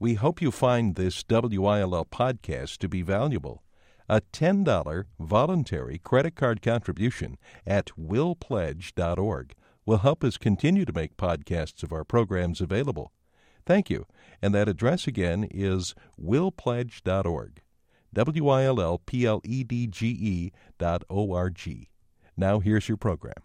We hope you find this WILL podcast to be valuable. A $10 voluntary credit card contribution at willpledge.org will help us continue to make podcasts of our programs available. Thank you. And that address again is willpledge.org. WILLPLEDGE.org. Now here's your program.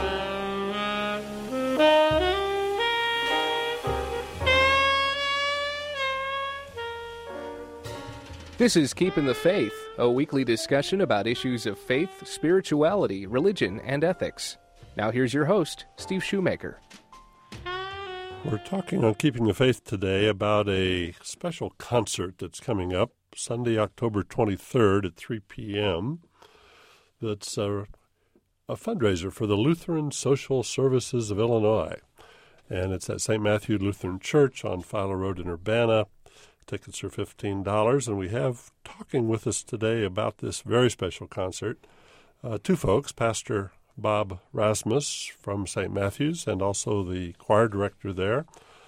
This is Keeping the Faith, a weekly discussion about issues of faith, spirituality, religion, and ethics. Now here's your host, Steve Shoemaker. We're talking on Keeping the Faith today about a special concert that's coming up Sunday, October 23rd at 3 p.m. That's a fundraiser for the Lutheran Social Services of Illinois. And it's at St. Matthew Lutheran Church on Filer Road in Urbana. Tickets are $15, and we have talking with us today about this very special concert two folks, Pastor Bob Rasmus from St. Matthew's and also the choir director there,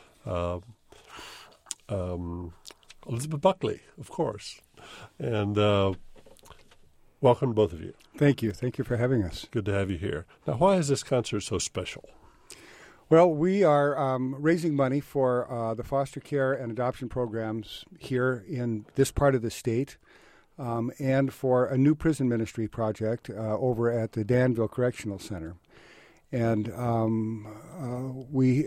Elizabeth Buckley, of course. And welcome, both of you. Thank you. Thank you for having us. Good to have you here. Now, why is this concert so special? Well, we are raising money for the foster care and adoption programs here in this part of the state and for a new prison ministry project over at the Danville Correctional Center. And we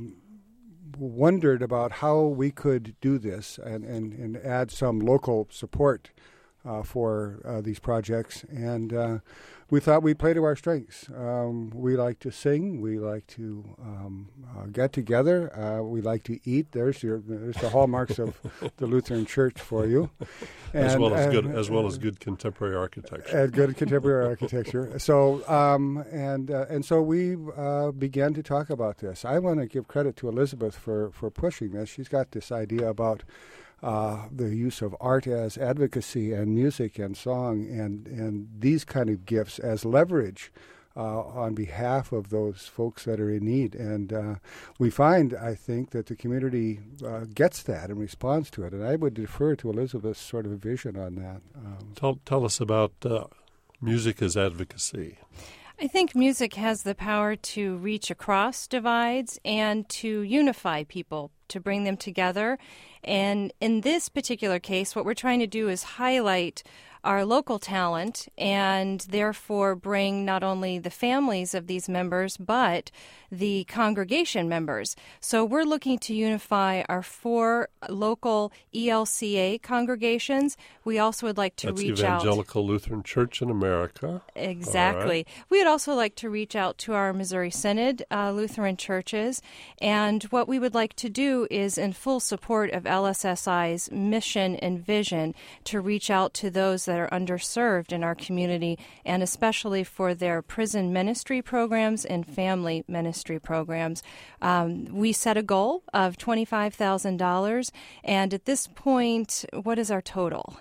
wondered about how we could do this and add some local support for these projects. And we thought we'd play to our strengths. We like to sing. We like to get together. We like to eat. There's the hallmarks of the Lutheran Church for you, as well as good contemporary architecture. And good contemporary architecture. So so we began to talk about this. I want to give credit to Elizabeth for pushing this. She's got this idea about the use of art as advocacy and music and song and these kind of gifts as leverage on behalf of those folks that are in need. And we find, I think, that the community gets that and responds to it. And I would defer to Elizabeth's sort of vision on that. Tell us about music as advocacy. I think music has the power to reach across divides and to unify people, to bring them together. And in this particular case, what we're trying to do is highlight our local talent and therefore bring not only the families of these members, but the congregation members. So we're looking to unify our 4 local ELCA congregations. We also would like to reach out. That's Evangelical Lutheran Church in America. Exactly. Right. We would also like to reach out to our Missouri Synod Lutheran churches. And what we would like to do is, in full support of LSSI's mission and vision, to reach out to those that are underserved in our community, and especially for their prison ministry programs and family ministry programs. We set a goal of $25,000, and at this point, what is our total?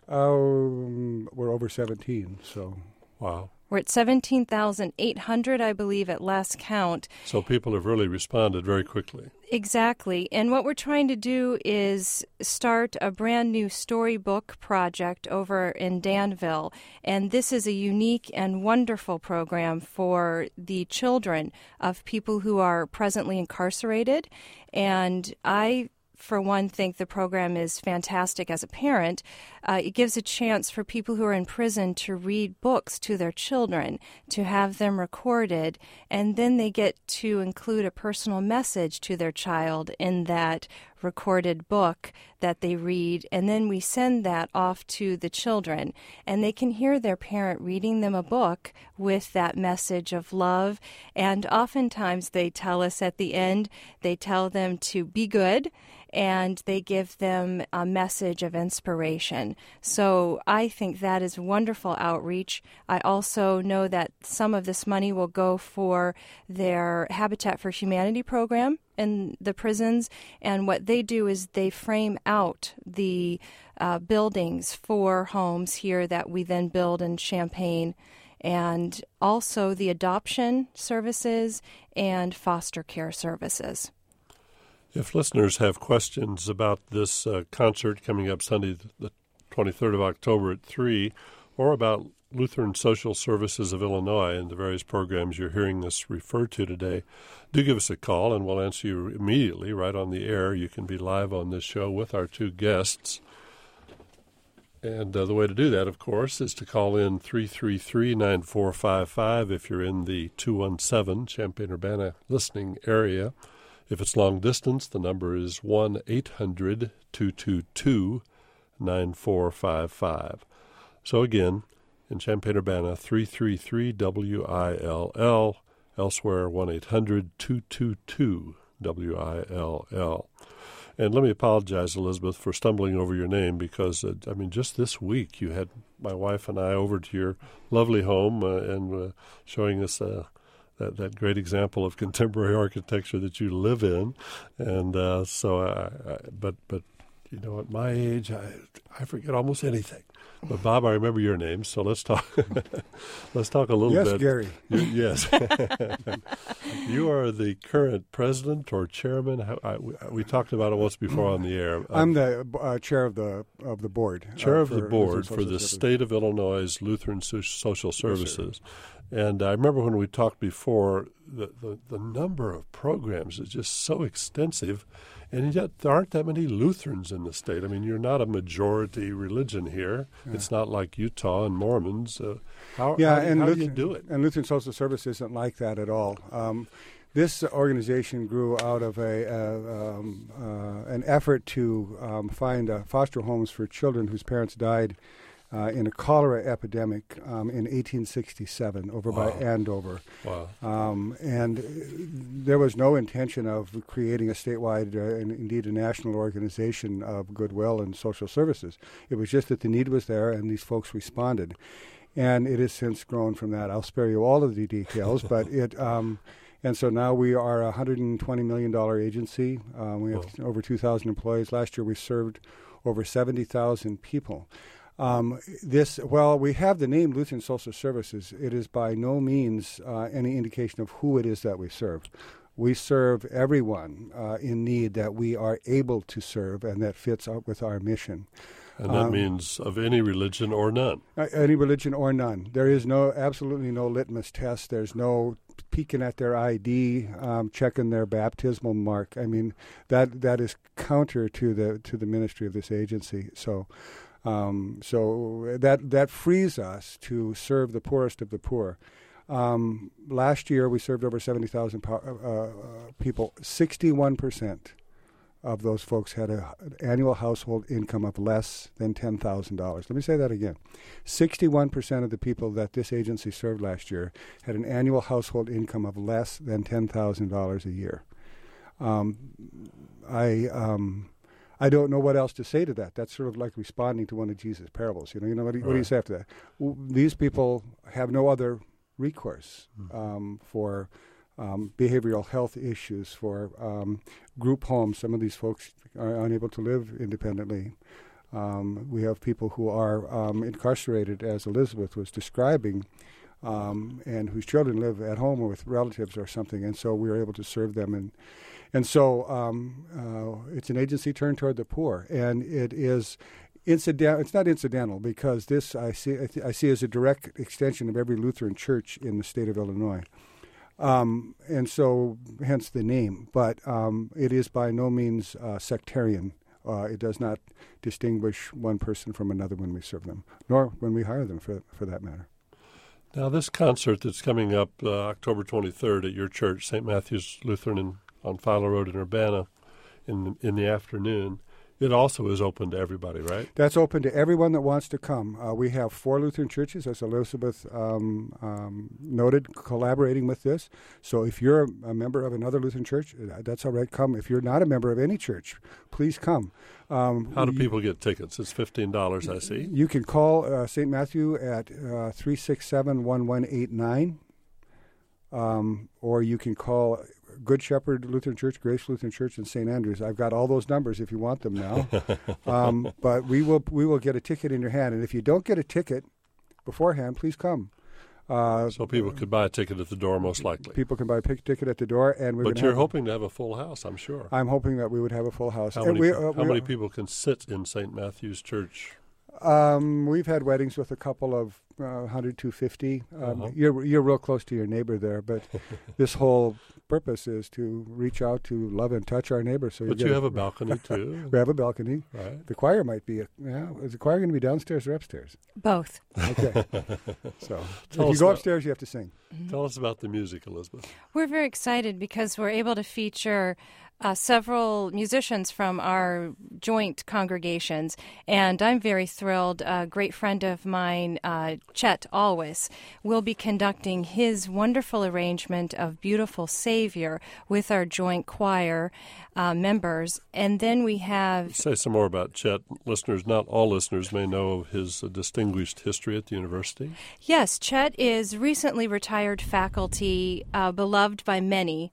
We're over 17, so. Wow. We're at 17,800, I believe, at last count. So people have really responded very quickly. Exactly. And what we're trying to do is start a brand new storybook project over in Danville. And this is a unique and wonderful program for the children of people who are presently incarcerated. And I, for one, think the program is fantastic as a parent. It gives a chance for people who are in prison to read books to their children, to have them recorded, and then they get to include a personal message to their child in that recorded book that they read, and then we send that off to the children, and they can hear their parent reading them a book with that message of love. And oftentimes they tell us at the end, they tell them to be good, and they give them a message of inspiration. So I think that is wonderful outreach. I also know that some of this money will go for their Habitat for Humanity program in the prisons, and what they do is they frame out the buildings for homes here that we then build in Champaign, and also the adoption services and foster care services. If listeners have questions about this concert coming up Sunday, the 23rd of October at 3, or about Lutheran Social Services of Illinois and the various programs you're hearing this referred to today, do give us a call, and we'll answer you immediately right on the air. You can be live on this show with our two guests. And the way to do that, of course, is to call in 333-9455 if you're in the 217 Champaign-Urbana listening area. If it's long distance, the number is 1-800-222-9455. So again, in Champaign-Urbana, 333-WILL, elsewhere 1-800-222-WILL. And let me apologize, Elizabeth, for stumbling over your name because, just this week you had my wife and I over to your lovely home and showing us that great example of contemporary architecture that you live in. And but you know, at my age, I forget almost anything. But Bob, I remember your name, so let's talk. Let's talk a little bit. Yes, Gary. Yes, you are the current president or chairman. We talked about it once before on the air. I'm the chair of the board. Chair of the board for the State of Illinois Lutheran Social Services. Yes, and I remember when we talked before, the number of programs is just so extensive. And yet there aren't that many Lutherans in the state. I mean, you're not a majority religion here. Yeah. It's not like Utah and Mormons. How do you do it? And Lutheran Social Service isn't like that at all. This organization grew out of an effort to find foster homes for children whose parents died in a cholera epidemic in 1867 over by Andover. Wow. And there was no intention of creating a statewide and indeed a national organization of goodwill and social services. It was just that the need was there and these folks responded. And it has since grown from that. I'll spare you all of the details, but it... And so now we are a $120 million agency. We have over 2,000 employees. Last year we served over 70,000 people. We have the name Lutheran Social Services. It is by no means any indication of who it is that we serve. We serve everyone in need that we are able to serve and that fits up with our mission. And that means of any religion or none. Any religion or none. There is absolutely no litmus test. There's no peeking at their ID, checking their baptismal mark. I mean, that is counter to the ministry of this agency. So that frees us to serve the poorest of the poor. Last year, we served over 70,000 people. 61% of those folks had an annual household income of less than $10,000. Let me say that again. 61% of the people that this agency served last year had an annual household income of less than $10,000 a year. I don't know what else to say to that. That's sort of like responding to one of Jesus' parables. What do you say after that? These people have no other recourse for behavioral health issues, for group homes. Some of these folks are unable to live independently. We have people who are incarcerated, as Elizabeth was describing, and whose children live at home or with relatives or something, and so we are able to serve them. And so it's an agency turned toward the poor, and it is incidental. It's not incidental because this I see as a direct extension of every Lutheran church in the state of Illinois. And so, hence the name. But it is by no means sectarian. It does not distinguish one person from another when we serve them, nor when we hire them, for that matter. Now, this concert that's coming up October 23rd at your church, St. Matthew's Lutheran on Fowler Road in Urbana, in the afternoon, it also is open to everybody, right? That's open to everyone that wants to come. We have 4 Lutheran churches, as Elizabeth noted, collaborating with this. So if you're a member of another Lutheran church, that's all right, come. If you're not a member of any church, please come. How do people get tickets? It's $15, I see. You can call St. Matthew at 367-1189, or you can call Good Shepherd Lutheran Church, Grace Lutheran Church, and St. Andrews. I've got all those numbers if you want them now. But we will get a ticket in your hand. And if you don't get a ticket beforehand, please come. So people could buy a ticket at the door, most likely. People can buy a ticket at the door, and But you're hoping to have a full house, I'm sure. I'm hoping that we would have a full house. How many people can sit in St. Matthew's Church? We've had weddings with a couple of 100, 250. You're real close to your neighbor there, but this whole purpose is to reach out to love and touch our neighbor. So but you have a balcony too. We have a balcony. Right. The choir might be. Is the choir going to be downstairs or upstairs? Both. Okay. So if you go upstairs, you have to sing. Tell us about the music, Elizabeth. We're very excited because we're able to feature several musicians from our joint congregations, and I'm very thrilled. A great friend of mine, Chet Alwis, will be conducting his wonderful arrangement of Beautiful Savior with our joint choir members. And then we have... Say some more about Chet. Listeners, not all listeners may know of his distinguished history at the university. Yes, Chet is recently retired faculty, beloved by many,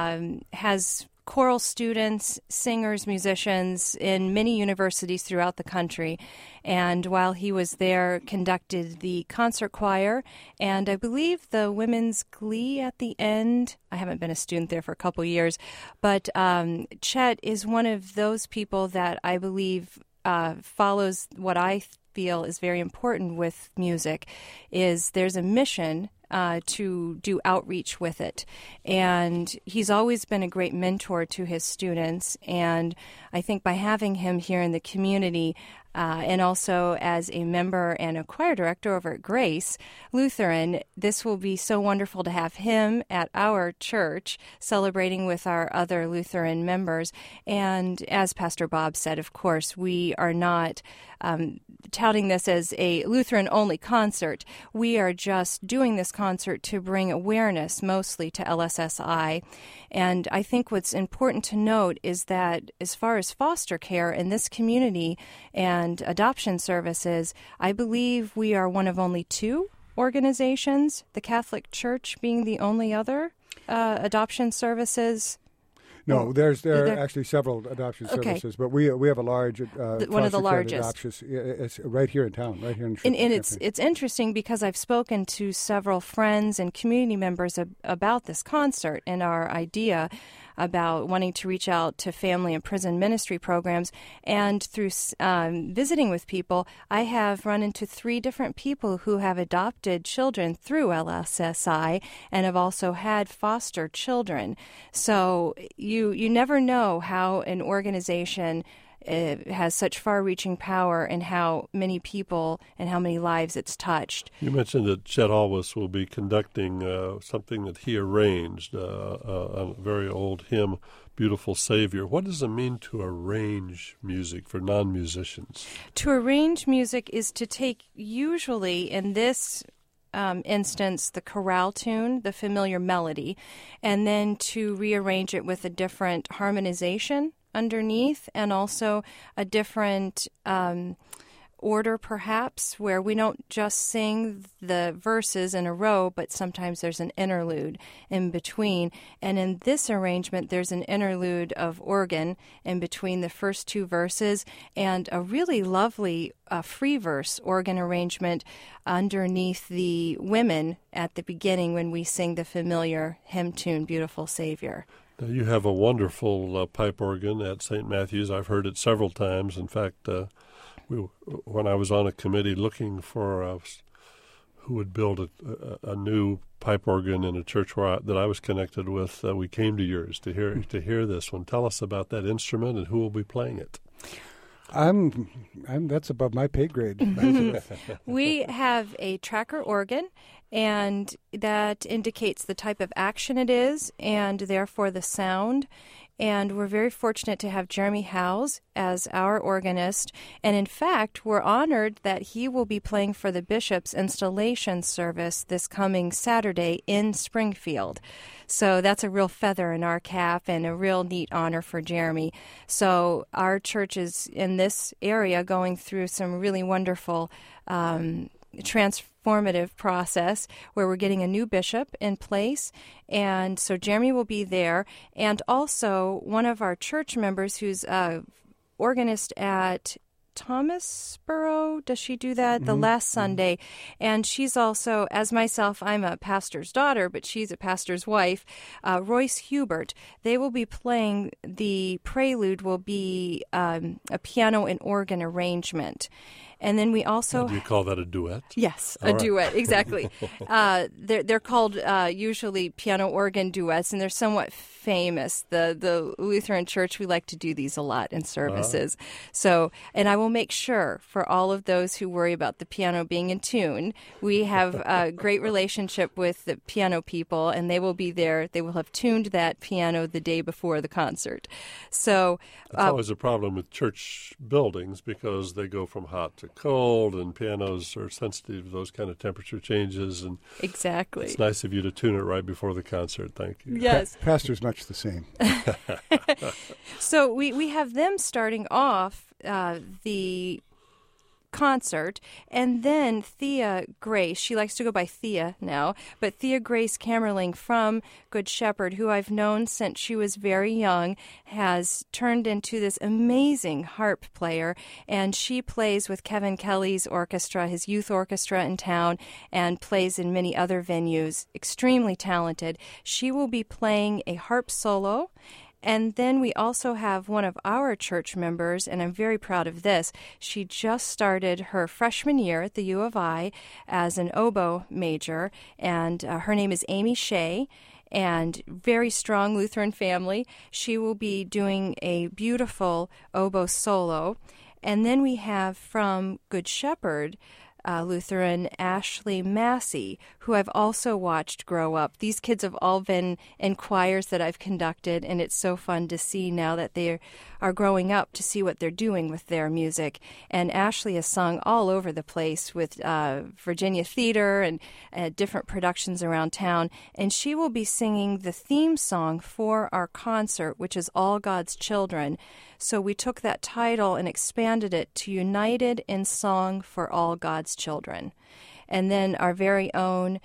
has choral students, singers, musicians in many universities throughout the country. And while he was there, conducted the concert choir and I believe the women's glee at the end. I haven't been a student there for a couple years, but Chet is one of those people that I believe follows what I feel is very important with music, is there's a mission to do outreach with it. And he's always been a great mentor to his students. And I think by having him here in the community, and also as a member and a choir director over at Grace Lutheran, this will be so wonderful to have him at our church celebrating with our other Lutheran members. And as Pastor Bob said, of course, we are not touting this as a Lutheran-only concert. We are just doing this concert to bring awareness mostly to LSSI. And I think what's important to note is that as far as foster care in this community and adoption services, I believe we are one of only two organizations, the Catholic Church being the only other adoption services. No, there are actually several adoption services, but we have a large one of the largest adoptions. It's right here in town, right here in and it's interesting because I've spoken to several friends and community members about this concert and our idea about wanting to reach out to family and prison ministry programs. And through visiting with people, I have run into 3 different people who have adopted children through LSSI and have also had foster children. So you never know how an organization has such far-reaching power and how many people and how many lives it's touched. You mentioned that Chet Alwis will be conducting something that he arranged, a very old hymn, Beautiful Savior. What does it mean to arrange music for non-musicians? To arrange music is to take, usually in this instance, the chorale tune, the familiar melody, and then to rearrange it with a different harmonization underneath, and also a different order, perhaps, where we don't just sing the verses in a row, but sometimes there's an interlude in between. And in this arrangement, there's an interlude of organ in between the first 2 verses and a really lovely free verse organ arrangement underneath the women at the beginning when we sing the familiar hymn tune, Beautiful Savior. Now, you have a wonderful pipe organ at St. Matthew's. I've heard it several times. In fact, when I was on a committee looking for who would build a new pipe organ in a church that I was connected with, we came to yours to hear this one. Tell us about that instrument and who will be playing it. That's above my pay grade. We have a tracker organ, and that indicates the type of action it is and therefore the sound. And we're very fortunate to have Jeremy Howes as our organist. And in fact, we're honored that he will be playing for the Bishop's installation service this coming Saturday in Springfield. So that's a real feather in our cap and a real neat honor for Jeremy. So our church is in this area going through some really wonderful transformative process where we're getting a new bishop in place. And so Jeremy will be there. And also one of our church members who's a organist at Thomasboro. Does she do that? The last Sunday. And she's also, as myself, I'm a pastor's daughter, but she's a pastor's wife, Royce Hubert. They will be playing, the prelude will be a piano and organ arrangement. And then we also... Do you call that a duet? Yes, All right. duet, exactly. They're called usually piano organ duets, and they're somewhat famous. The Lutheran Church, we like to do these a lot in services. So, and I will make sure for all of those who worry about the piano being in tune, we have a great relationship with the piano people, and they will be there. They will have tuned that piano the day before the concert. So it's always a problem with church buildings because they go from hot to cold, and pianos are sensitive to those kind of temperature changes. And exactly, it's nice of you to tune it right before the concert. Thank you. Yes, Pastor's much the same. So we have them starting off the concert, and then Thea Grace, she likes to go by Thea now, but Thea Grace Kammerling from Good Shepherd, who I've known since she was very young, has turned into this amazing harp player, and she plays with Kevin Kelly's orchestra, his youth orchestra in town, and plays in many other venues. Extremely talented. She will be playing a harp solo. And then we also have one of our church members, and I'm very proud of this. She just started her freshman year at the U of I as an oboe major, and her name is Amy Shea, and very strong Lutheran family. She will be doing a beautiful oboe solo. And then we have from Good Shepherd, Lutheran, Ashley Massey, who I've also watched grow up. These kids have all been in choirs that I've conducted, and it's so fun to see now that they are growing up to see what they're doing with their music. And Ashley has sung all over the place with Virginia Theater and different productions around town, and she will be singing the theme song for our concert, which is All God's Children. So we took that title and expanded it to United in Song for All God's Children. And then our very own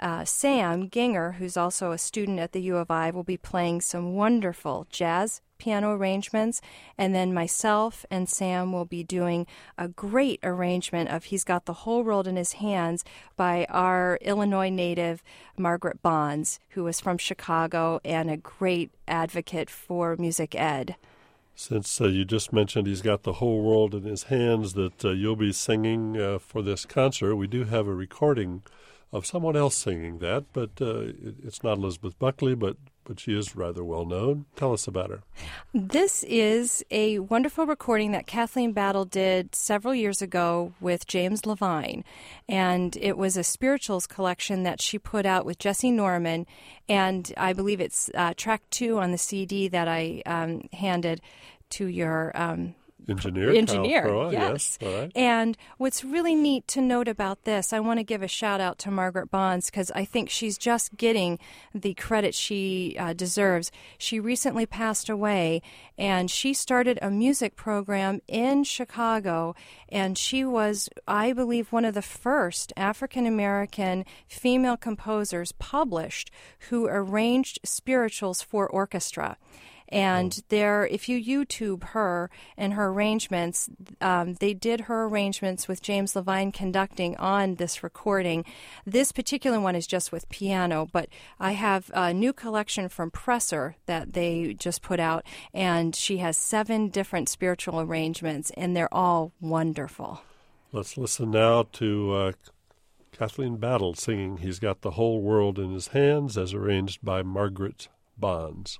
Sam Ginger, who's also a student at the U of I, will be playing some wonderful jazz piano arrangements. And then myself and Sam will be doing a great arrangement of He's Got the Whole World in His Hands by our Illinois native Margaret Bonds, who was from Chicago and a great advocate for music ed. Since you just mentioned He's Got the Whole World in His Hands that you'll be singing for this concert, we do have a recording of someone else singing that, but it's not Elizabeth Buckley, but she is rather well known. Tell us about her. This is a wonderful recording that Kathleen Battle did several years ago with James Levine, and it was a spirituals collection that she put out with Jesse Norman, and I believe it's track 2 on the CD that I handed to your Engineer, Kyle Proa, yes. All right. And what's really neat to note about this, I want to give a shout out to Margaret Bonds because I think she's just getting the credit she deserves. She recently passed away, and she started a music program in Chicago, and she was, I believe, one of the first African-American female composers published who arranged spirituals for orchestra. And there, if you YouTube her and her arrangements, they did her arrangements with James Levine conducting on this recording. This particular one is just with piano, but I have a new collection from Presser that they just put out, and she has 7 different spiritual arrangements, and they're all wonderful. Let's listen now to Kathleen Battle singing He's Got the Whole World in His Hands as arranged by Margaret Bonds.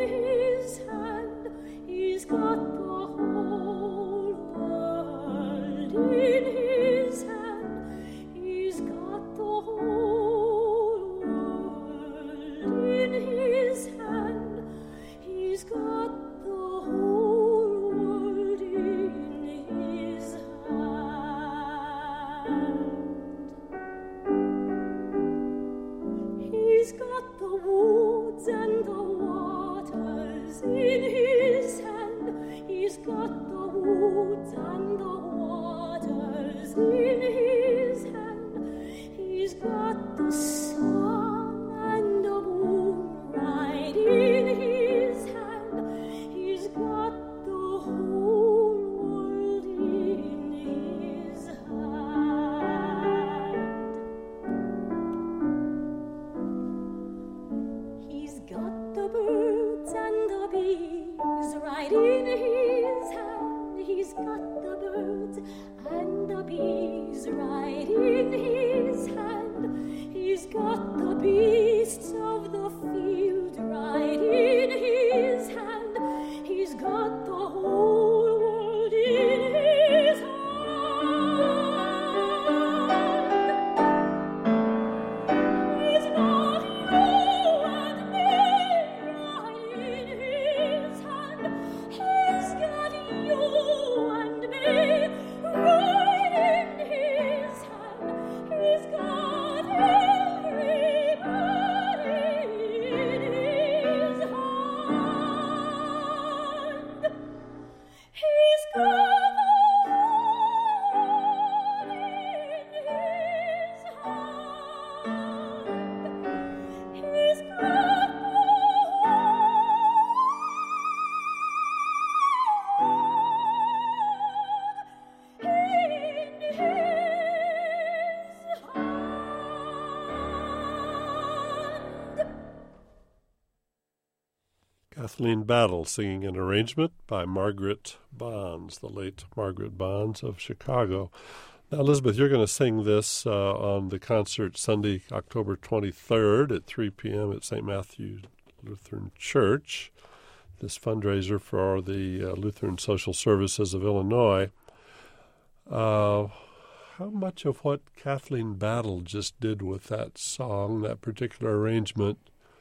He's got the whole world woods and the waters in his hand. He's got the woods and the waters in his hand. He's got the sun and the moon right in his hand. He's got the whole world in his hand. He's got the birds and the bees right in his hand. He's got the birds and the bees right in his hand. He's got the beasts of the field right in his hand. He's got the whole world in his hand. He's got you and me right in his hand. He's got you and me right in his hand. He's got everybody in his hand. He's got the world in his hand. He's got the world in his hand. Kathleen Battle singing an arrangement by Margaret Bonds, the late Margaret Bonds of Chicago. Now, Elizabeth, you're going to sing this on the concert Sunday, October 23rd at 3 p.m. at St. Matthew Lutheran Church, this fundraiser for the Lutheran Social Services of Illinois. How much of what Kathleen Battle just did with that song, that particular arrangement,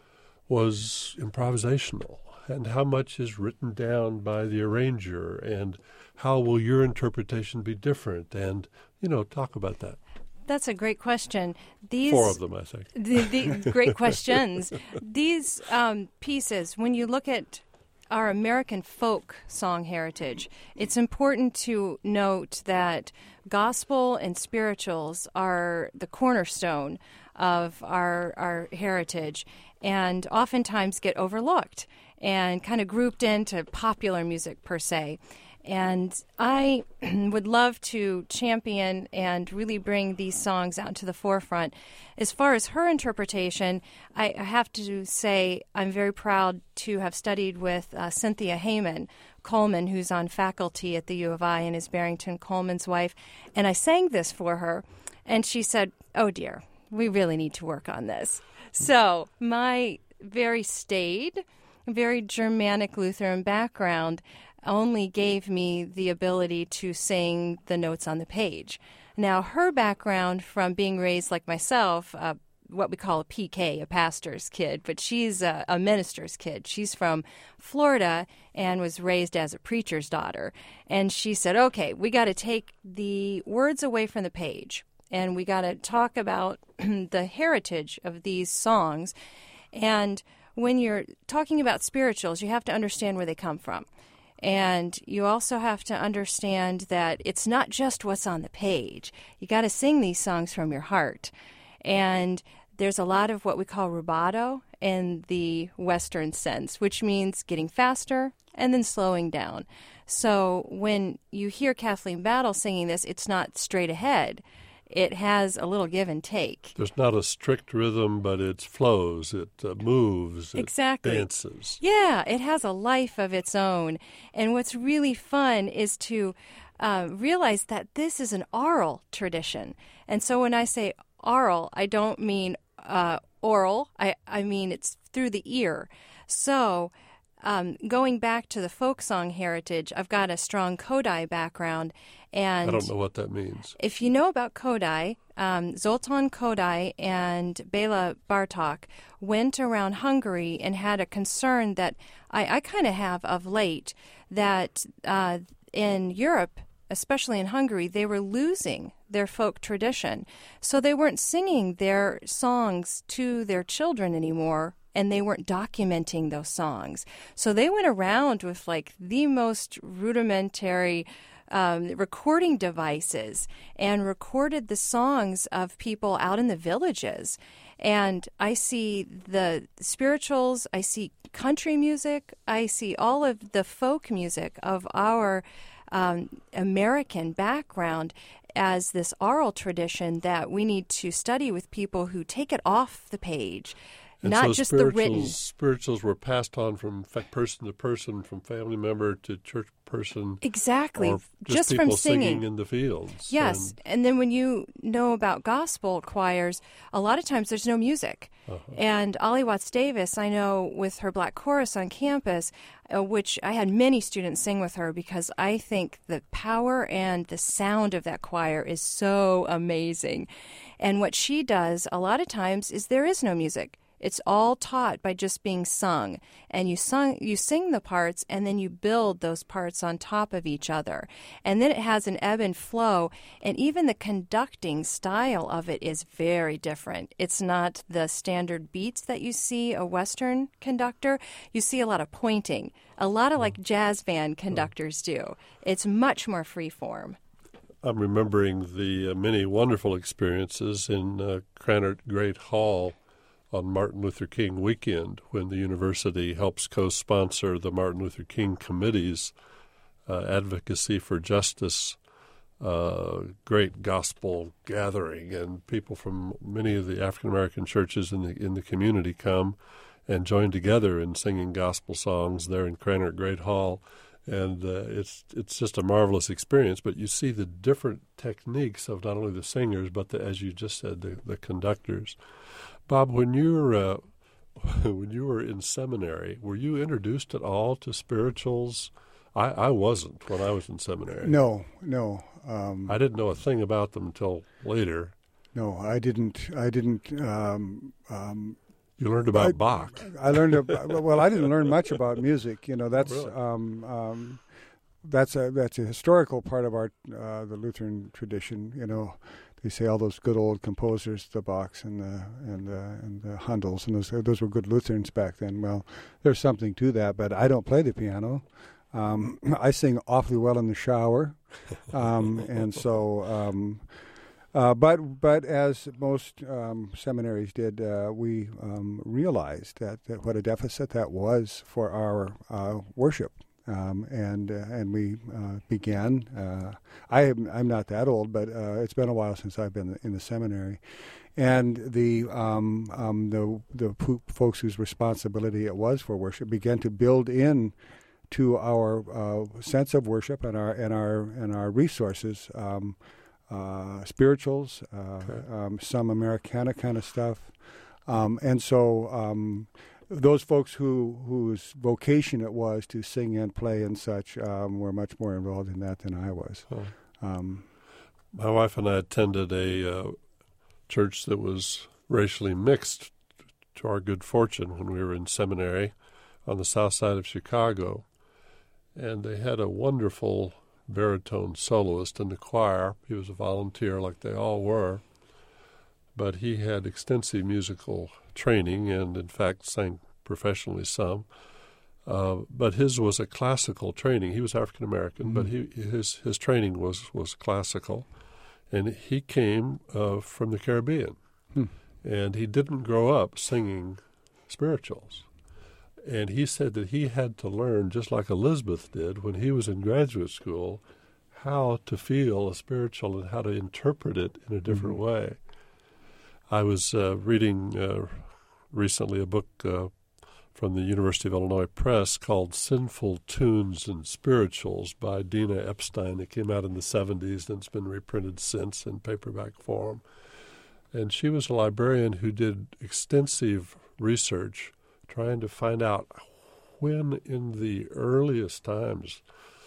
was improvisational? And how much is written down by the arranger? And how will your interpretation be different? And, talk about that. That's a great question. Four of them, I think. The great questions. These pieces, when you look at our American folk song heritage, it's important to note that gospel and spirituals are the cornerstone of our heritage and oftentimes get overlooked and kind of grouped into popular music per se. And I would love to champion and really bring these songs out to the forefront. As far as her interpretation, I have to say I'm very proud to have studied with Cynthia Heyman Coleman, who's on faculty at the U of I and is Barrington Coleman's wife. And I sang this for her, and she said, "Oh, dear, we really need to work on this." So my very staid, very Germanic Lutheran background only gave me the ability to sing the notes on the page. Now, her background from being raised like myself, what we call a PK, a pastor's kid, but she's a minister's kid. She's from Florida and was raised as a preacher's daughter. And she said, okay, we got to take the words away from the page, and we got to talk about the heritage of these songs. And when you're talking about spirituals, you have to understand where they come from. And you also have to understand that it's not just what's on the page. You got to sing these songs from your heart. And there's a lot of what we call rubato in the Western sense, which means getting faster and then slowing down. So when you hear Kathleen Battle singing this, it's not straight ahead. It has a little give and take. There's not a strict rhythm, but it flows, it moves, exactly. It dances. Yeah, it has a life of its own. And what's really fun is to realize that this is an oral tradition. And so when I say oral, I don't mean oral. I mean it's through the ear. So going back to the folk song heritage, I've got a strong Kodai background. And I don't know what that means. If you know about Kodai, Zoltán Kodály and Béla Bartók went around Hungary and had a concern that I kind of have of late, that in Europe especially in Hungary, they were losing their folk tradition. So they weren't singing their songs to their children anymore, and they weren't documenting those songs. So they went around with like the most rudimentary recording devices and recorded the songs of people out in the villages. And I see the spirituals, I see country music, I see all of the folk music of our American background as this oral tradition that we need to study with people who take it off the page. And not so just the written. Spirituals were passed on from person to person, from family member to church person. Exactly. Or just people from singing in the fields. Yes. And then when you know about gospel choirs, a lot of times there's no music. And Ollie Watts Davis, I know with her Black Chorus on campus, which I had many students sing with her because I think the power and the sound of that choir is so amazing. And what she does a lot of times is there is no music. It's all taught by just being sung. And you sing the parts, and then you build those parts on top of each other. And then it has an ebb and flow, and even the conducting style of it is very different. It's not the standard beats that you see a Western conductor. You see a lot of pointing, a lot of like jazz band conductors do. It's much more free form. I'm remembering the many wonderful experiences in Krannert Great Hall on Martin Luther King weekend when the university helps co-sponsor the Martin Luther King Committee's advocacy for justice, great gospel gathering, and people from many of the African-American churches in the community come and join together in singing gospel songs there in Krannert Great Hall. And it's just a marvelous experience. But you see the different techniques of not only the singers, but as you just said, the conductors. Bob, when you were in seminary, were you introduced at all to spirituals? I wasn't when I was in seminary. No. I didn't know a thing about them until later. No, I didn't. You learned about Bach. I learned. I didn't learn much about music. You know, that's really? that's a historical part of our the Lutheran tradition. You know, they say all those good old composers, the Bachs and the Handels, and those were good Lutherans back then. Well, there's something to that, but I don't play the piano. I sing awfully well in the shower, and so. But as most seminaries did, we realized that what a deficit that was for our worship, and we began. I'm not that old, but it's been a while since I've been in the seminary, and the folks whose responsibility it was for worship began to build in to our sense of worship and our resources. Spirituals, some Americana kind of stuff, and so those folks whose vocation it was to sing and play and such were much more involved in that than I was. My wife and I attended a church that was racially mixed, to our good fortune, when we were in seminary on the south side of Chicago, and they had a wonderful baritone soloist in the choir. He was a volunteer like they all were, but he had extensive musical training and, in fact, sang professionally some. But his was a classical training. He was African-American, but his training was classical. And he came from the Caribbean, and he didn't grow up singing spirituals. And he said that he had to learn, just like Elizabeth did when he was in graduate school, how to feel a spiritual and how to interpret it in a different way. I was reading recently a book from the University of Illinois Press called Sinful Tunes and Spirituals by Dina Epstein. It came out in the 70s, and it's been reprinted since in paperback form. And she was a librarian who did extensive research trying to find out when in the earliest times,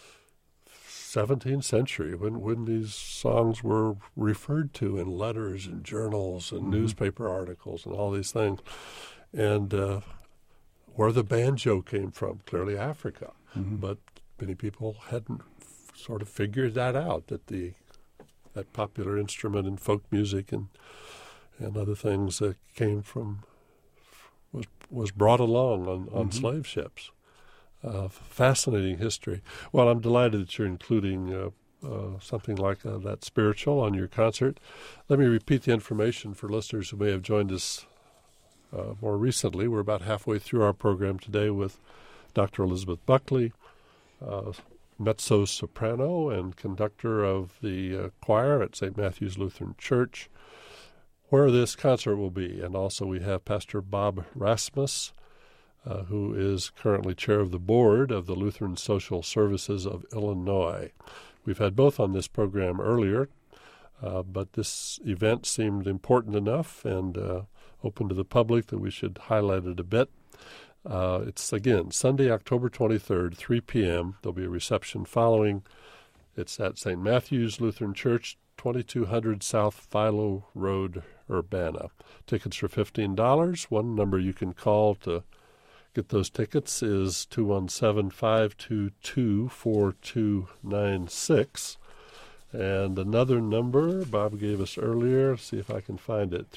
17th century, when these songs were referred to in letters and journals and newspaper articles and all these things, and where the banjo came from, clearly Africa. But many people hadn't sort of figured that out, that popular instrument in folk music and other things that came from was brought along on slave ships. Fascinating history. Well, I'm delighted that you're including something like that spiritual on your concert. Let me repeat the information for listeners who may have joined us more recently. We're about halfway through our program today with Dr. Elizabeth Buckley, mezzo-soprano and conductor of the choir at St. Matthew's Lutheran Church, where this concert will be. And also we have Pastor Bob Rasmus, who is currently chair of the board of the Lutheran Social Services of Illinois. We've had both on this program earlier, but this event seemed important enough and open to the public that we should highlight it a bit. It's, again, Sunday, October 23rd, 3 p.m. There'll be a reception following. It's at St. Matthew's Lutheran Church, 2200 South Philo Road, Urbana. Tickets are $15. One number you can call to get those tickets is 217-522-4296. And another number Bob gave us earlier, see if I can find it,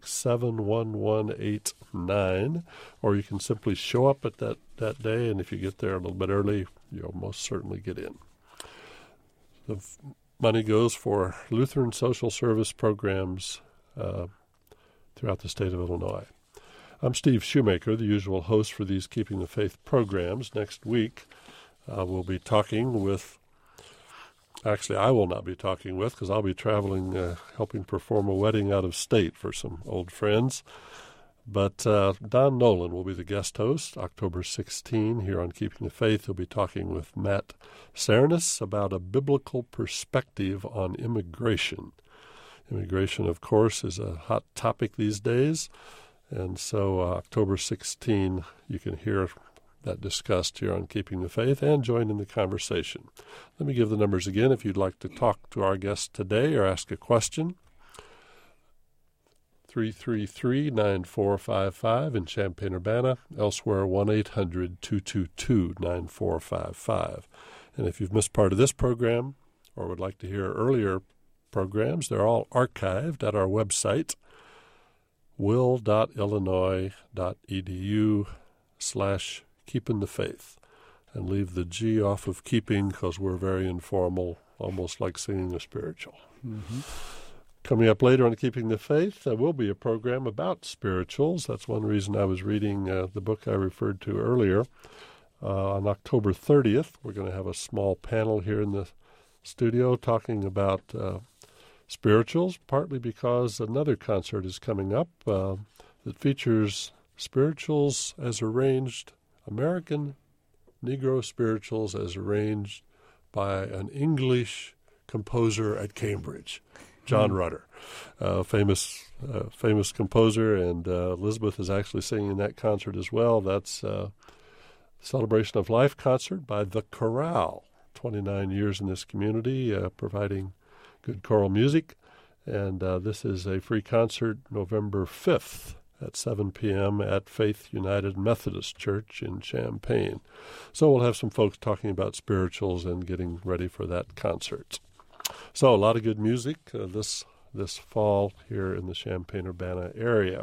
367-1189. Or you can simply show up at that day, and if you get there a little bit early, you'll most certainly get in. The money goes for Lutheran social service programs throughout the state of Illinois. I'm Steve Shoemaker, the usual host for these Keeping the Faith programs. Next week, we'll be talking with, actually I will not be talking with, because I'll be traveling, helping perform a wedding out of state for some old friends. But Don Nolan will be the guest host, October 16, here on Keeping the Faith. He'll be talking with Matt Cernas about a biblical perspective on immigration. Immigration, of course, is a hot topic these days. And so October 16, you can hear that discussed here on Keeping the Faith and join in the conversation. Let me give the numbers again if you'd like to talk to our guest today or ask a question. 333-9455 in Champaign-Urbana, elsewhere 1-800-222-9455. And if you've missed part of this program or would like to hear earlier programs, they're all archived at our website, will.illinois.edu/keepingthefaith. And leave the G off of keeping because we're very informal, almost like singing a spiritual. Mm-hmm. Coming up later on Keeping the Faith, there will be a program about spirituals. That's one reason I was reading the book I referred to earlier. On October 30th, we're going to have a small panel here in the studio talking about spirituals, partly because another concert is coming up that features spirituals as arranged, American Negro spirituals as arranged by an English composer at Cambridge, John Rutter, famous composer, and Elizabeth is actually singing that concert as well. That's Celebration of Life concert by The Chorale, 29 years in this community, providing good choral music. And this is a free concert November 5th at 7 p.m. at Faith United Methodist Church in Champaign. So we'll have some folks talking about spirituals and getting ready for that concert. So a lot of good music this fall here in the Champaign-Urbana area.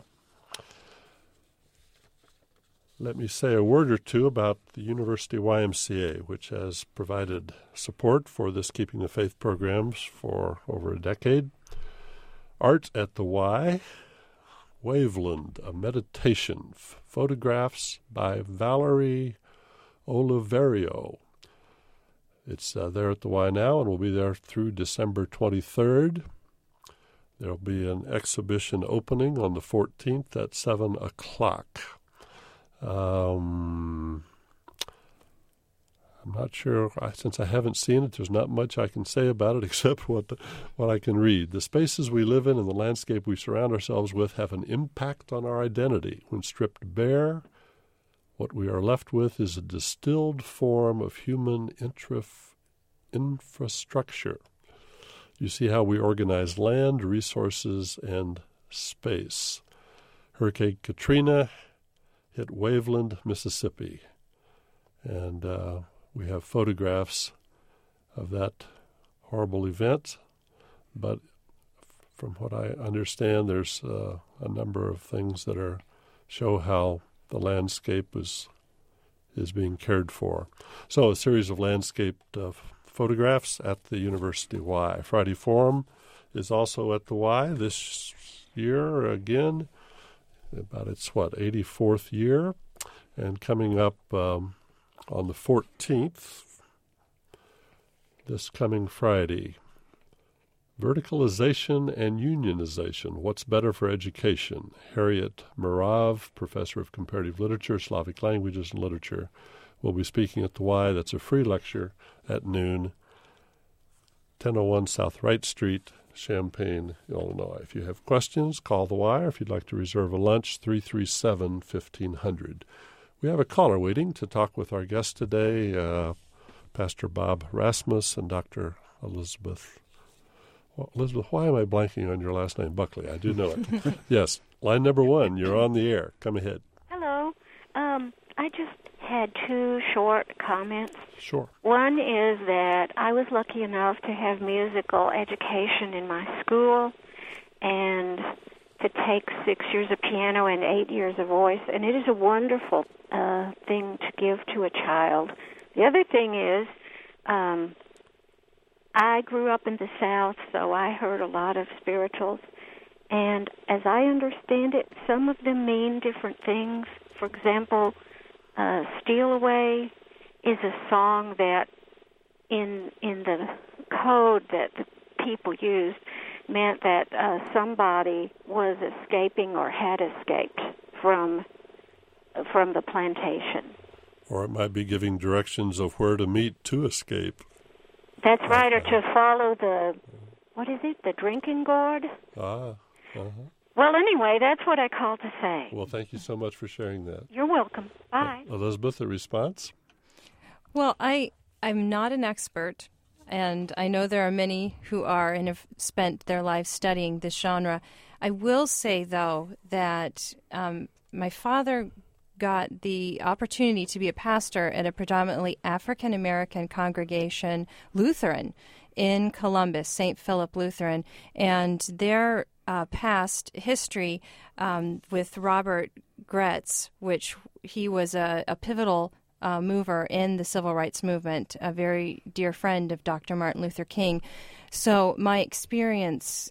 Let me say a word or two about the University YMCA, which has provided support for this Keeping the Faith programs for over a decade. Art at the Y, Waveland, a meditation, photographs by Valerie Oliverio. It's there at the Y now and will be there through December 23rd. There will be an exhibition opening on the 14th at 7 o'clock. I'm not sure, since I haven't seen it, there's not much I can say about it except what I can read. The spaces we live in and the landscape we surround ourselves with have an impact on our identity. When stripped bare, what we are left with is a distilled form of human infrastructure. You see how we organize land, resources, and space. Hurricane Katrina hit Waveland, Mississippi. And we have photographs of that horrible event. But from what I understand, there's a number of things that show how the landscape is being cared for. So a series of landscape photographs at the University Y. Friday Forum is also at the Y this year again, about its 84th year, and coming up on the 14th, this coming Friday. Verticalization and unionization. What's better for education? Harriet Murav, professor of comparative literature, Slavic languages and literature, will be speaking at the Y. That's a free lecture at noon, 1001 South Wright Street, Champaign, Illinois. If you have questions, call the Y, or if you'd like to reserve a lunch, 337-1500. We have a caller waiting to talk with our guest today, Pastor Bob Rasmus and Dr. Elizabeth. Well, Elizabeth, why am I blanking on your last name? Buckley. I do know it. Yes. Line number 1, you're on the air. Come ahead. Hello. I just had 2 short comments. Sure. One is that I was lucky enough to have musical education in my school and to take 6 years of piano and 8 years of voice, and it is a wonderful thing to give to a child. The other thing is I grew up in the South, so I heard a lot of spirituals, and as I understand it, some of them mean different things. For example, Steal Away is a song that in the code that the people used meant that somebody was escaping or had escaped from the plantation. Or it might be giving directions of where to meet to escape. That's right, or to follow the drinking gourd? Well, anyway, that's what I called to say. Well, thank you so much for sharing that. You're welcome. Bye. Elizabeth, a response? Well, I'm not an expert, and I know there are many who are and have spent their lives studying this genre. I will say, though, that my father got the opportunity to be a pastor at a predominantly African-American congregation, Lutheran, in Columbus, St. Philip Lutheran, and their past history with Robert Gretz, which he was a pivotal mover in the civil rights movement, a very dear friend of Dr. Martin Luther King. So my experience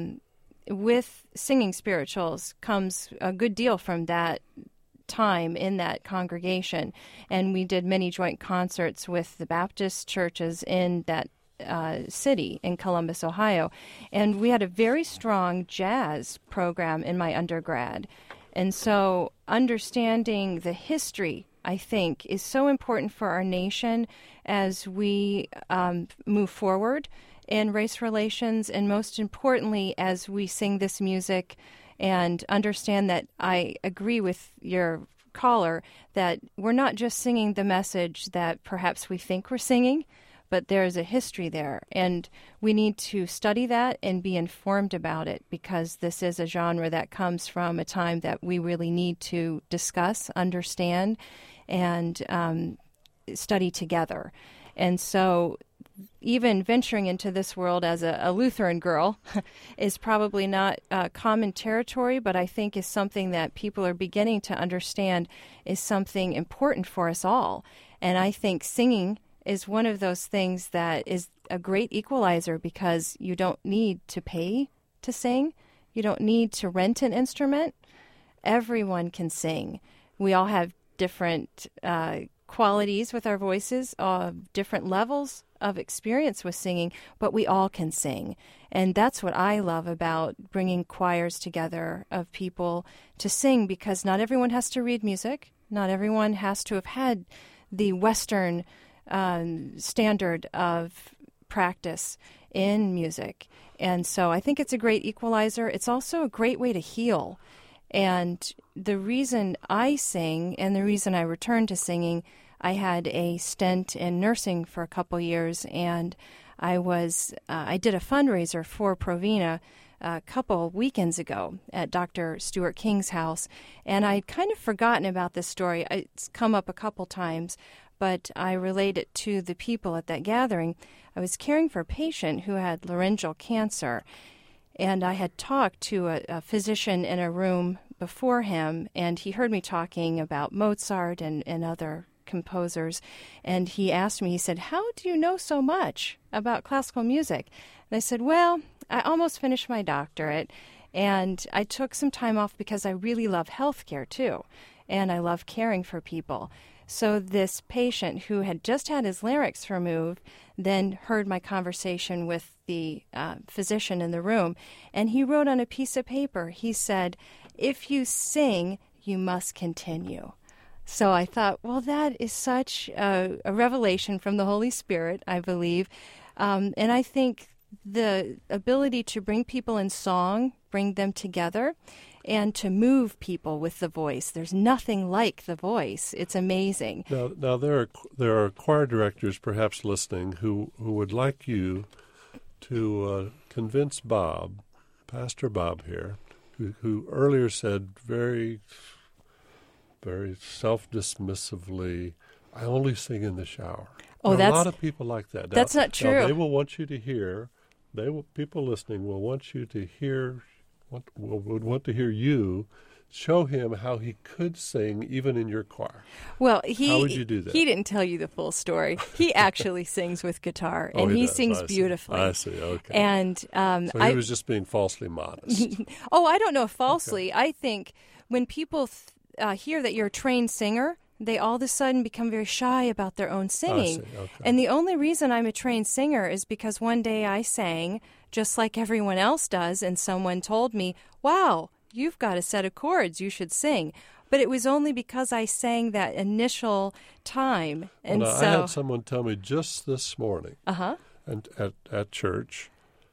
with singing spirituals comes a good deal from that time in that congregation, and we did many joint concerts with the Baptist churches in that city in Columbus, Ohio, and we had a very strong jazz program in my undergrad. And so understanding the history, I think, is so important for our nation as we move forward in race relations, and most importantly as we sing this music and understand that I agree with your caller that we're not just singing the message that perhaps we think we're singing, but there's a history there. And we need to study that and be informed about it, because this is a genre that comes from a time that we really need to discuss, understand, and study together. And so even venturing into this world as a Lutheran girl is probably not common territory, but I think is something that people are beginning to understand is something important for us all. And I think singing is one of those things that is a great equalizer, because you don't need to pay to sing. You don't need to rent an instrument. Everyone can sing. We all have different qualities with our voices, different levels of experience with singing, but we all can sing. And that's what I love about bringing choirs together of people to sing, because not everyone has to read music. Not everyone has to have had the Western standard of practice in music. And so I think it's a great equalizer. It's also a great way to heal. And the reason I sing and the reason I returned to singing, I had a stint in nursing for a couple years, and I did a fundraiser for Provena a couple weekends ago at Dr. Stuart King's house, and I'd kind of forgotten about this story. It's come up a couple times, but I relate it to the people at that gathering. I was caring for a patient who had laryngeal cancer, and I had talked to a physician in a room before him, and he heard me talking about Mozart and other composers, and he asked me, he said, "How do you know so much about classical music?" And I said, "Well, I almost finished my doctorate, and I took some time off because I really love healthcare too, and I love caring for people." So this patient who had just had his larynx removed then heard my conversation with the physician in the room, and he wrote on a piece of paper, he said, "If you sing, you must continue." So I thought, well, that is such a revelation from the Holy Spirit, I believe. And I think the ability to bring people in song, bring them together, and to move people with the voice. There's nothing like the voice. It's amazing. Now there are choir directors perhaps listening who would like you to convince Bob, Pastor Bob here, who earlier said very, very self-dismissively, "I only sing in the shower." Oh, there are a lot of people like that. That's not true. Now they will want you to hear. People listening will want you to hear. Would want to hear you show him how he could sing even in your choir. Well, how would you do that? He didn't tell you the full story. He actually sings with guitar, and he sings beautifully. I see. Okay. And so he was just being falsely modest. Oh, I don't know if falsely. Okay. I think when people hear that you're a trained singer, they all of a sudden become very shy about their own singing. I see. Okay. And the only reason I'm a trained singer is because one day I sang just like everyone else does, and someone told me, "Wow, you've got a set of chords, you should sing." But it was only because I sang that initial time. And I had someone tell me just this morning, and at church,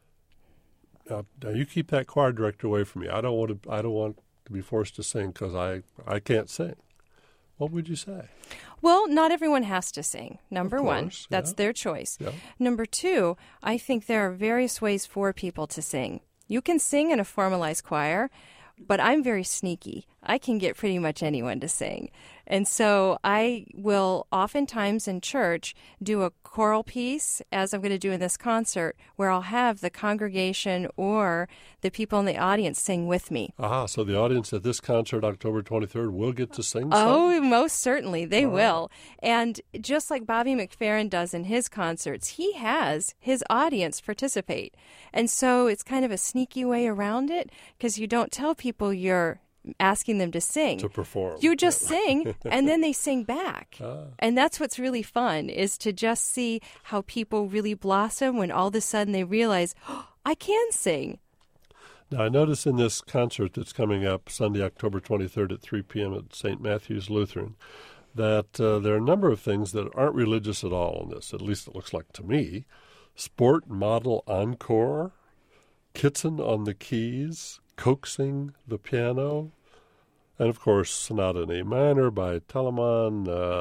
now you keep that choir director away from me. I don't want to be forced to sing because I can't sing. What would you say? Well, not everyone has to sing, number one. Course, That's their choice. Yeah. Number two, I think there are various ways for people to sing. You can sing in a formalized choir, but I'm very sneaky. I can get pretty much anyone to sing. And so I will oftentimes in church do a choral piece, as I'm going to do in this concert, where I'll have the congregation or the people in the audience sing with me. So the audience at this concert, October 23rd, will get to sing Oh, most certainly. They will. And just like Bobby McFerrin does in his concerts, he has his audience participate. And so it's kind of a sneaky way around it because you don't tell people you're asking them to sing. To perform. You just sing, and then they sing back. And that's what's really fun, is to just see how people really blossom when all of a sudden they realize, oh, I can sing. Now, I notice in this concert that's coming up Sunday, October 23rd at 3 p.m. at St. Matthew's Lutheran, that there are a number of things that aren't religious at all in this, at least it looks like to me. Sport Model Encore, Kitson on the keys, coaxing the piano, and of course Sonata in A minor by Telemann,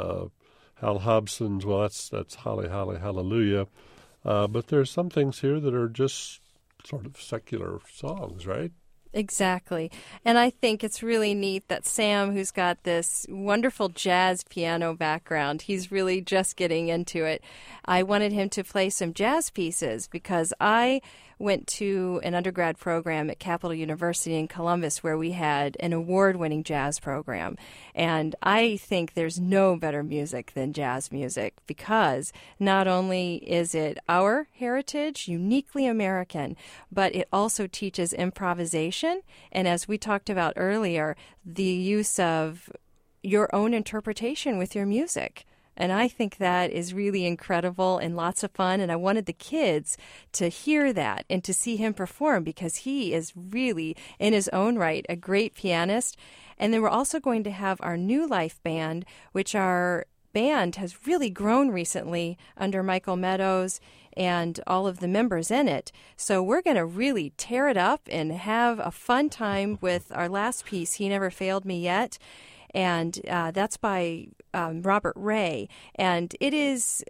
Hal Hobson's, well that's Holly Holly Hallelujah, but there's some things here that are just sort of secular songs, right? Exactly. And I think it's really neat that Sam, who's got this wonderful jazz piano background, he's really just getting into it. I wanted him to play some jazz pieces because I went to an undergrad program at Capital University in Columbus where we had an award-winning jazz program. And I think there's no better music than jazz music because not only is it our heritage, uniquely American, but it also teaches improvisation. And as we talked about earlier, the use of your own interpretation with your music. And I think that is really incredible and lots of fun. And I wanted the kids to hear that and to see him perform because he is really, in his own right, a great pianist. And then we're also going to have our New Life Band, which our band has really grown recently under Michael Meadows and all of the members in it. So we're going to really tear it up and have a fun time with our last piece, He Never Failed Me Yet. And that's by Robert Ray. And it is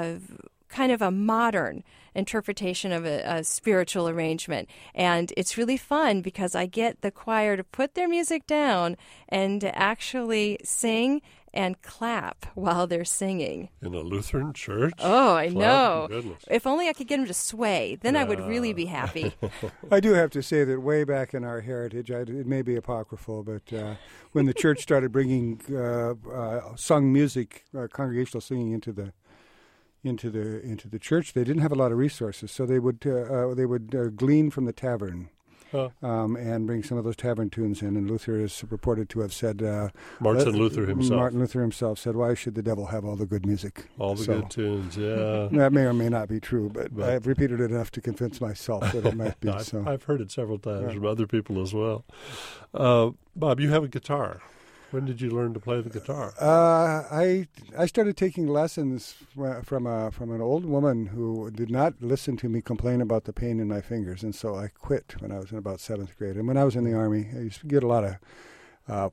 kind of a modern interpretation of a spiritual arrangement. And it's really fun because I get the choir to put their music down and to actually sing and clap while they're singing. In a Lutheran church? Oh, I know. Goodness. If only I could get them to sway, then I would really be happy. I do have to say that way back in our heritage, it may be apocryphal, but when the church started bringing sung music, congregational singing into the church, they didn't have a lot of resources, so they would glean from the tavern. And bring some of those tavern tunes in. And Luther is reported to have said... Martin Luther himself said, why should the devil have all the good music? All the good tunes, yeah. That may or may not be true, but I've repeated it enough to convince myself that it might be. I've heard it several times from other people as well. Bob, you have a guitar. When did you learn to play the guitar? I started taking lessons from an old woman who did not listen to me complain about the pain in my fingers, and so I quit when I was in about 7th grade. And when I was in the Army, I used to get a lot of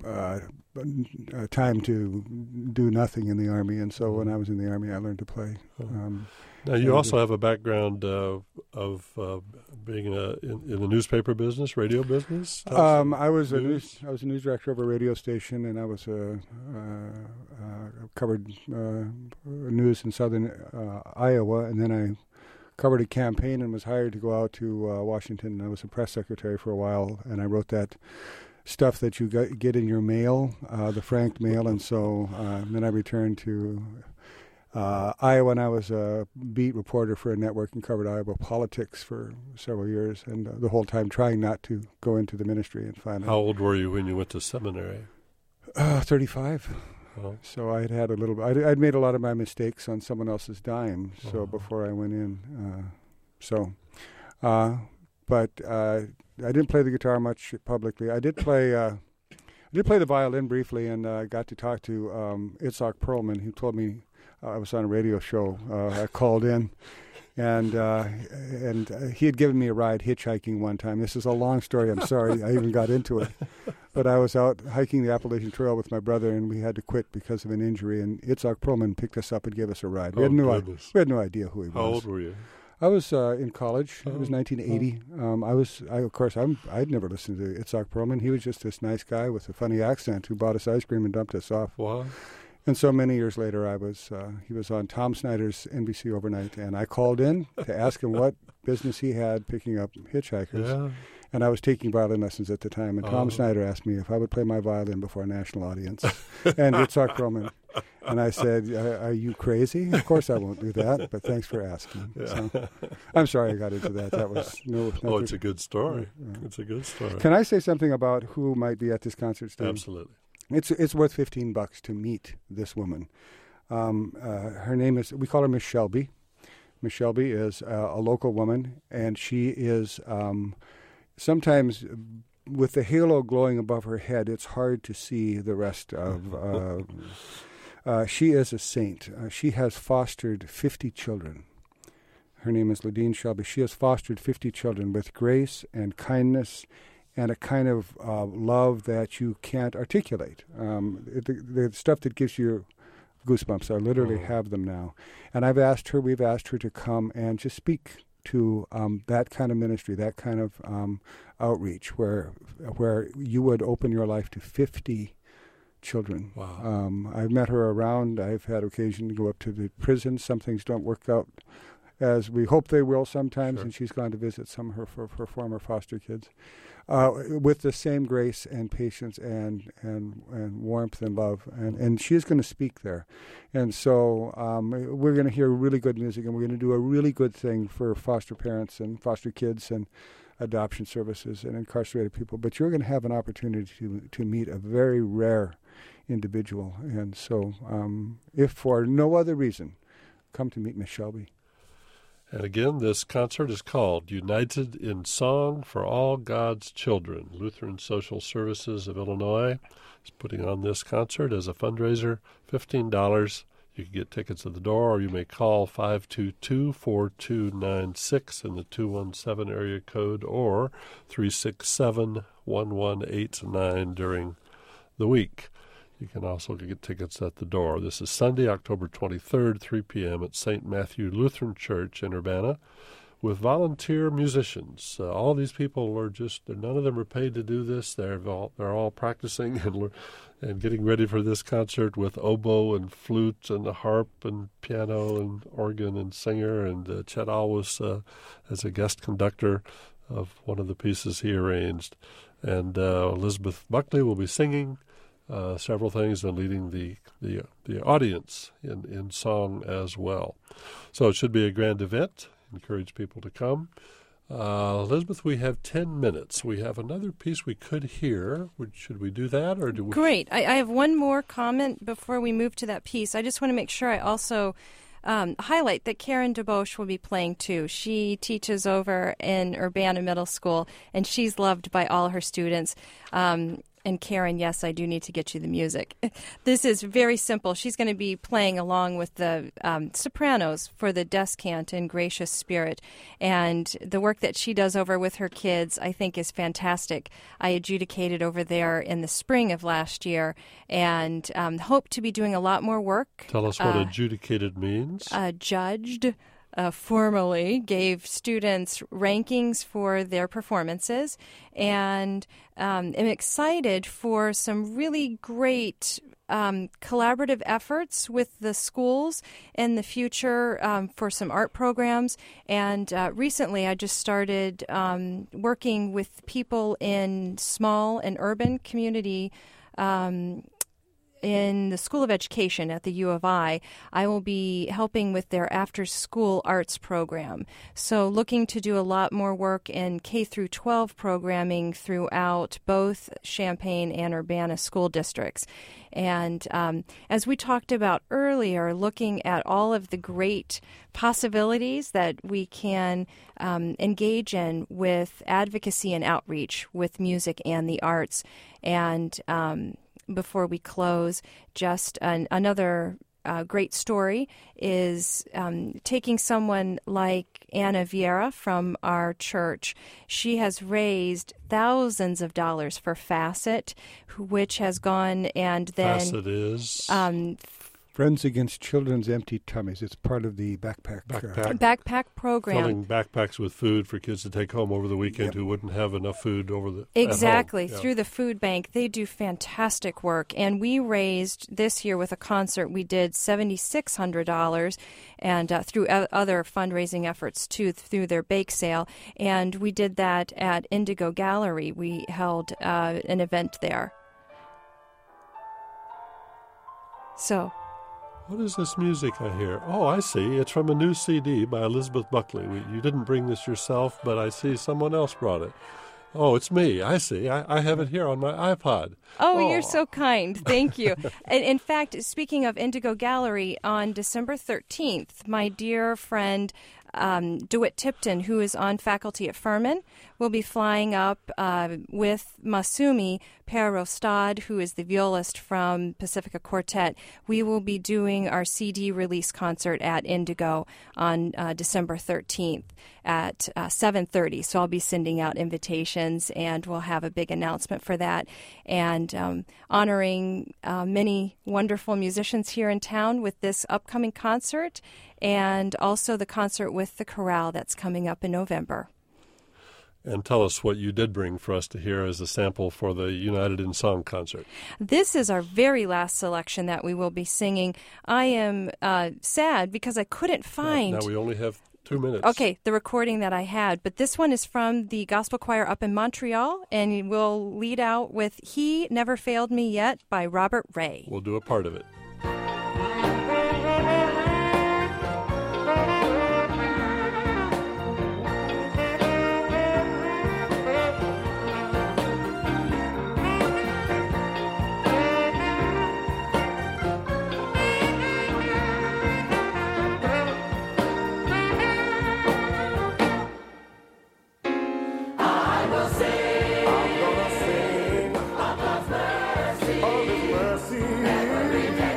time to do nothing in the Army, and so when I was in the Army, I learned to play. Now, you also have a background of being in the newspaper business, radio business. I was a news director of a radio station, and I was covered news in southern Iowa, and then I covered a campaign and was hired to go out to Washington. I was a press secretary for a while, and I wrote that stuff that you get in your mail, the franked mail, and so then I returned to Iowa, and I was a beat reporter for a network and covered Iowa politics for several years, and the whole time trying not to go into the ministry. And finally, how old were you when you went to seminary? 35. Oh. So I'd had a little. I'd made a lot of my mistakes on someone else's dime. So before I went in, but I didn't play the guitar much publicly. I did play the violin briefly, and I got to talk to Itzhak Perlman, who told me. I was on a radio show. I called in, and he had given me a ride hitchhiking one time. This is a long story. I'm sorry I even got into it. But I was out hiking the Appalachian Trail with my brother, and we had to quit because of an injury. And Itzhak Perlman picked us up and gave us a ride. We had no idea who he was. How old were you? I was in college. It was 1980. I'd never listened to Itzhak Perlman. He was just this nice guy with a funny accent who bought us ice cream and dumped us off. Wow. And so many years later, he was on Tom Snyder's NBC Overnight, and I called in to ask him what business he had picking up hitchhikers. Yeah. And I was taking violin lessons at the time, and Tom Snyder asked me if I would play my violin before a national audience. And Itzhak Perlman. And I said, are you crazy? Of course I won't do that, but thanks for asking. Yeah. So, I'm sorry I got into that. That was it's a good story. It's a good story. Can I say something about who might be at this concert, Steve? Absolutely. It's worth $15 to meet this woman. Her name is, we call her Miss Shelby. Miss Shelby is a local woman, and she is sometimes with the halo glowing above her head, it's hard to see the rest of. She is a saint. She has fostered 50 children. Her name is Ladine Shelby. She has fostered 50 children with grace and kindness and a kind of love that you can't articulate. The stuff that gives you goosebumps, I literally have them now. And we've asked her to come and just speak to that kind of ministry, that kind of outreach, where you would open your life to 50 children. Wow. I've met her around. I've had occasion to go up to the prison. Some things don't work out as we hope they will sometimes, and she's gone to visit some of her former foster kids. With the same grace and patience and warmth and love. And she's going to speak there. And so we're going to hear really good music, and we're going to do a really good thing for foster parents and foster kids and adoption services and incarcerated people. But you're going to have an opportunity to meet a very rare individual. And so if for no other reason, come to meet Miss Shelby. And again, this concert is called United in Song for All God's Children. Lutheran Social Services of Illinois is putting on this concert as a fundraiser, $15. You can get tickets at the door, or you may call 522-4296 in the 217 area code, or 367-1189 during the week. You can also get tickets at the door. This is Sunday, October 23rd, 3 p.m. at St. Matthew Lutheran Church in Urbana. with volunteer musicians. All these people are none of them are paid to do this. They're all practicing and getting ready for this concert with oboe and flute and the harp and piano and organ and singer, and Chet Always as a guest conductor of one of the pieces he arranged. And Elizabeth Buckley will be singing several things and leading the audience in song as well. So it should be a grand event. Encourage people to come. Elizabeth, we have 10 minutes. We have another piece we could hear. Should we do that, or do we? Great. I have one more comment before we move to that piece. I just want to make sure I also highlight that Karen DeBosch will be playing too. She teaches over in Urbana Middle School, and she's loved by all her students. And Karen, yes, I do need to get you the music. This is very simple. She's going to be playing along with the sopranos for the Descant and Gracious Spirit. And the work that she does over with her kids, I think, is fantastic. I adjudicated over there in the spring of last year and hope to be doing a lot more work. Tell us what adjudicated means. Judged. Formally gave students rankings for their performances, and am excited for some really great collaborative efforts with the schools in the future for some art programs. And recently I just started working with people in small and urban community in the School of Education at the U of I. I will be helping with their after-school arts program. So looking to do a lot more work in K through 12 programming throughout both Champaign and Urbana school districts. And as we talked about earlier, looking at all of the great possibilities that we can engage in with advocacy and outreach with music and the arts. And before we close, just another great story is taking someone like Anna Vieira from our church. She has raised thousands of dollars for Facet, which has gone and then... Facet is... Friends Against Children's Empty Tummies. It's part of the backpack program. Filling backpacks with food for kids to take home over the weekend who wouldn't have enough food Exactly. Through the food bank. They do fantastic work. And we raised this year with a concert, we did $7,600 and through other fundraising efforts too, through their bake sale. And we did that at Indigo Gallery. We held an event there. So... What is this music I hear? Oh, I see. It's from a new CD by Elizabeth Buckley. You didn't bring this yourself, but I see someone else brought it. Oh, it's me. I see. I have it here on my iPod. Oh, you're so kind. Thank you. And in fact, speaking of Indigo Gallery, on December 13th, my dear friend DeWitt Tipton, who is on faculty at Furman, will be flying up with Masumi Perrostad, who is the violist from Pacifica Quartet. We will be doing our CD release concert at Indigo on December 13th at 7:30. So I'll be sending out invitations, and we'll have a big announcement for that. And honoring many wonderful musicians here in town with this upcoming concert, and also the concert with the chorale that's coming up in November. And tell us what you did bring for us to hear as a sample for the United in Song concert. This is our very last selection that we will be singing. I am sad because I couldn't find... Now we only have 2 minutes. Okay, the recording that I had. But this one is from the gospel choir up in Montreal, and we'll lead out with He Never Failed Me Yet by Robert Ray. We'll do a part of it. I'm gonna sing of God's mercy, of His mercy, every day.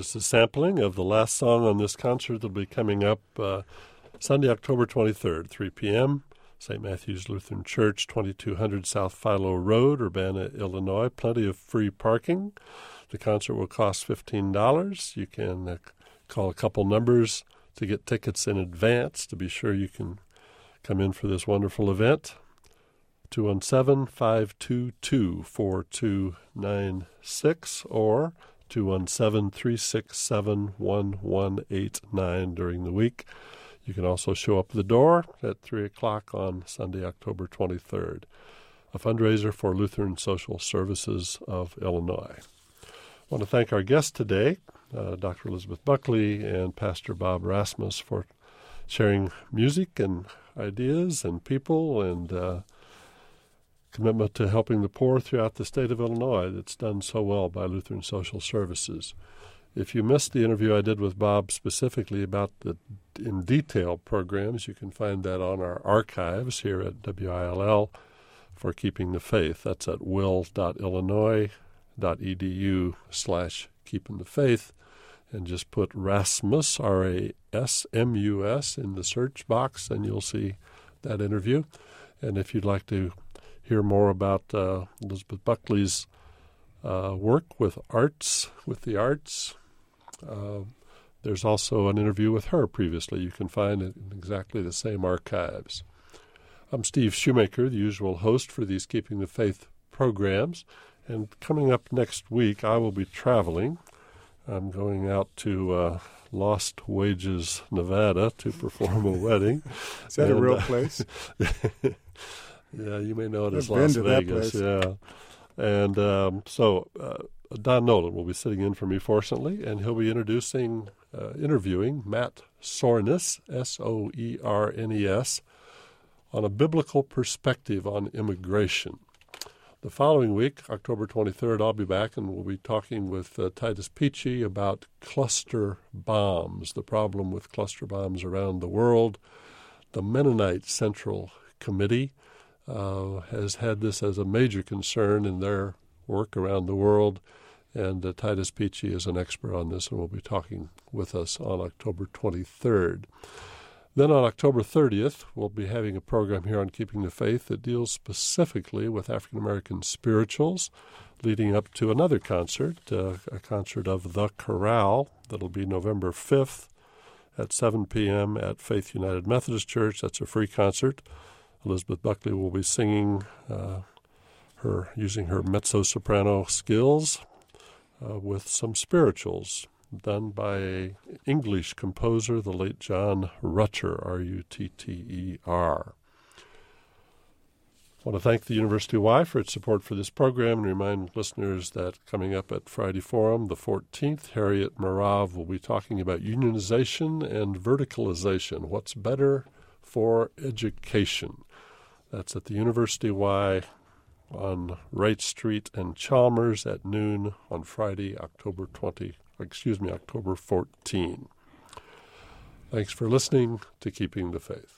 just a sampling of the last song on this concert that will be coming up Sunday, October 23rd, 3 p.m., St. Matthew's Lutheran Church, 2200 South Philo Road, Urbana, Illinois. Plenty of free parking. The concert will cost $15. You can call a couple numbers to get tickets in advance to be sure you can come in for this wonderful event. 217-522-4296 or 217-367-1189 during the week. You can also show up at the door at 3 o'clock on Sunday, October 23rd, a fundraiser for Lutheran Social Services of Illinois. I want to thank our guests today, Dr. Elizabeth Buckley and Pastor Bob Rasmus, for sharing music and ideas and people and commitment to helping the poor throughout the state of Illinois that's done so well by Lutheran Social Services. If you missed the interview I did with Bob specifically about the in detail programs, you can find that on our archives here at WILL for Keeping the Faith. That's at will.illinois.edu/keepingthefaith, and just put Rasmus, R-A-S-M-U-S, in the search box, and you'll see that interview. And if you'd like to hear more about Elizabeth Buckley's work with the arts, there's also an interview with her previously. You can find it in exactly the same archives. I'm Steve Shoemaker, the usual host for these Keeping the Faith programs. And coming up next week, I will be traveling. I'm going out to Lost Wages, Nevada, to perform a wedding. Is that a real place? Yeah, you may know it as I've Las been to Vegas. that place. Yeah. And so Don Nolan will be sitting in for me, fortunately, and he'll be interviewing Matt Soernes, S-O-E-R-N-E-S, on a biblical perspective on immigration. The following week, October 23rd, I'll be back, and we'll be talking with Titus Peachy about cluster bombs, the problem with cluster bombs around the world. The Mennonite Central Committee has had this as a major concern in their work around the world, and Titus Peachy is an expert on this and will be talking with us on October 23rd. Then on October 30th, we'll be having a program here on Keeping the Faith that deals specifically with African-American spirituals, leading up to another concert, a concert of The Chorale, that'll be November 5th at 7 p.m. at Faith United Methodist Church. That's a free concert. Elizabeth Buckley will be singing using her mezzo-soprano skills with some spirituals done by an English composer, the late John Rutter, R-U-T-T-E-R. I want to thank the University Y for its support for this program and remind listeners that coming up at Friday Forum, the 14th, Harriet Marav will be talking about unionization and verticalization. What's better for education? That's at the University Y on Wright Street and Chalmers at noon on Friday, October 14. Thanks for listening to Keeping the Faith.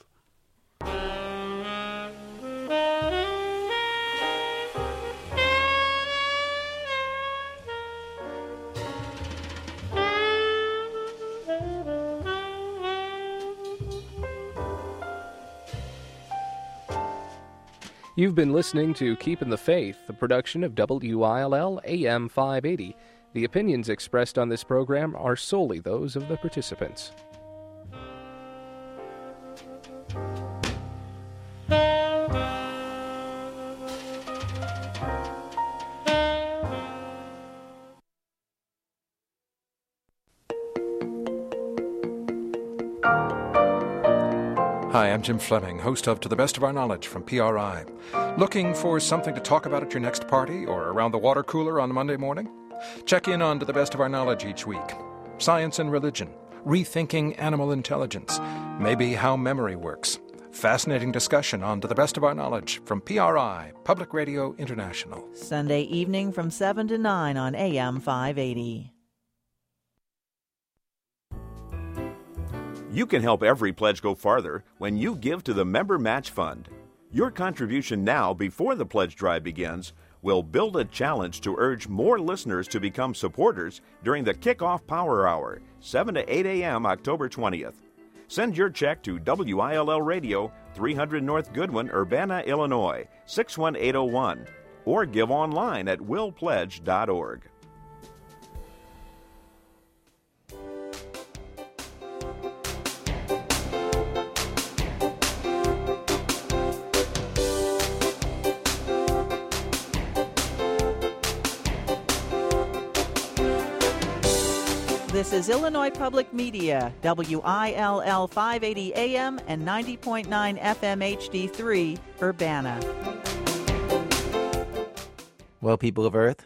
You've been listening to Keeping the Faith, the production of WILL AM 580. The opinions expressed on this program are solely those of the participants. Hi, I'm Jim Fleming, host of To the Best of Our Knowledge from PRI. Looking for something to talk about at your next party or around the water cooler on Monday morning? Check in on To the Best of Our Knowledge each week. Science and religion, rethinking animal intelligence, maybe how memory works. Fascinating discussion on To the Best of Our Knowledge from PRI, Public Radio International. Sunday evening from 7 to 9 on AM 580. You can help every pledge go farther when you give to the Member Match Fund. Your contribution now before the pledge drive begins will build a challenge to urge more listeners to become supporters during the Kickoff Power Hour, 7 to 8 a.m. October 20th. Send your check to WILL Radio, 300 North Goodwin, Urbana, Illinois, 61801, or give online at willpledge.org. This is Illinois Public Media, WILL 580 AM and 90.9 FM HD3, Urbana. Well, people of Earth,